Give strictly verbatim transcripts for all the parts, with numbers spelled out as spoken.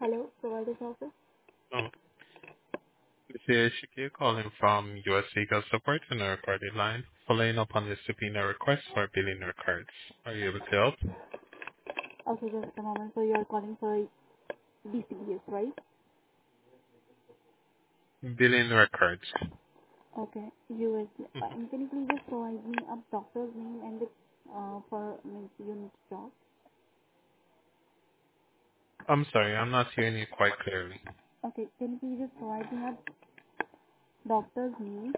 Hello, provider's office. Oh, this is Shakir calling from U S Legal Support on a recorded line, following up on the subpoena request for billing records. Are you able to help? Okay, just a moment. So you're calling for D C B S, right? Billing records. Okay, U S. Uh, Mhm. and can you please just provide me a doctor's name and the uh, for means unit job? I'm sorry, I'm not hearing you quite clearly. Okay, can you please just provide me a doctor's name?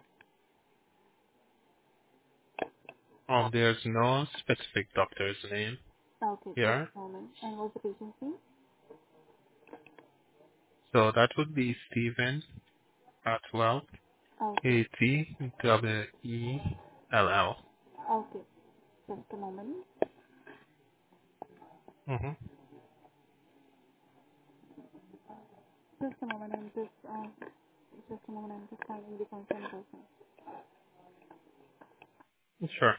Um, there's no specific doctor's name Okay, just here, a moment. And what's the patient's name? so that would be Stephen Atwell, Okay, A T W E L L. okay, just a moment. Mm-hmm. Just a moment. I'm just uh, just a moment. I'm just finding the concerned person. Sure.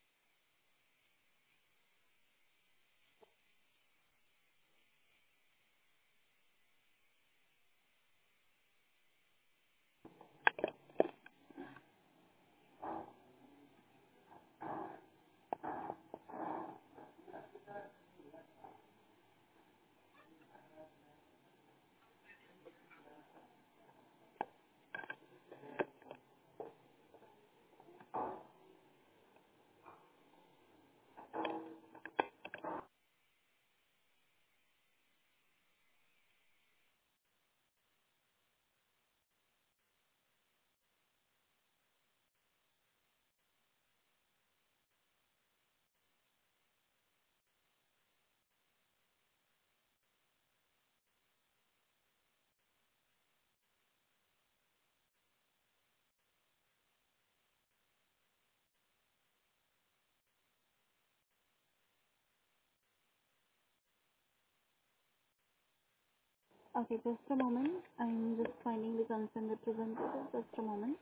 Okay, just a moment. I'm just finding the concerned representative. Just a moment.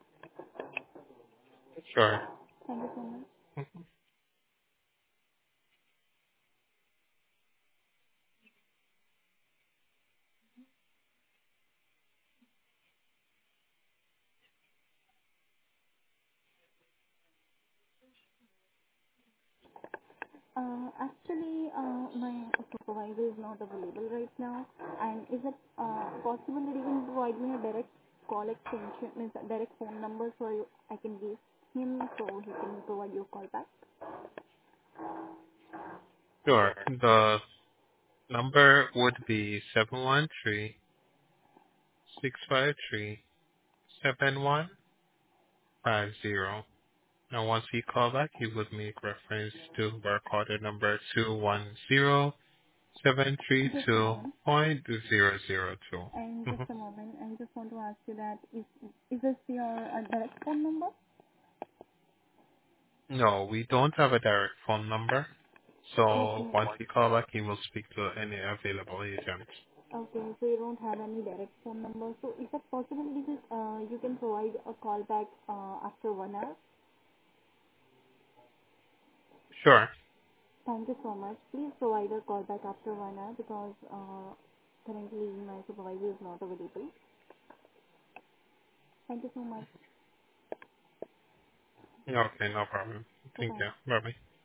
Sure. Thank you so much. Uh, actually, uh, my supervisor is not available right now. And is it uh, possible that you can provide me a direct call extension, means a direct phone number, so you, I can give him so he can provide you a call back? Sure. The number would be seven one three six five three seven one five zero. Now, once he call back, he would make reference to work order number two one zero seven three Just a two moment. point zero zero two. And just Mhm. a moment. I just want to ask you that is is this your uh, direct phone number? No, we don't have a direct phone number. So Okay. once he call back, he will speak to any available agent. Okay. So you don't have any direct phone number. So is it possible this is uh, you can provide a call back uh, after one hour? Sure. Thank you so much. Please provide a call back after one hour because uh, currently my supervisor is not available. Thank you so much. Okay, no problem. Thank Bye-bye. you. Bye bye.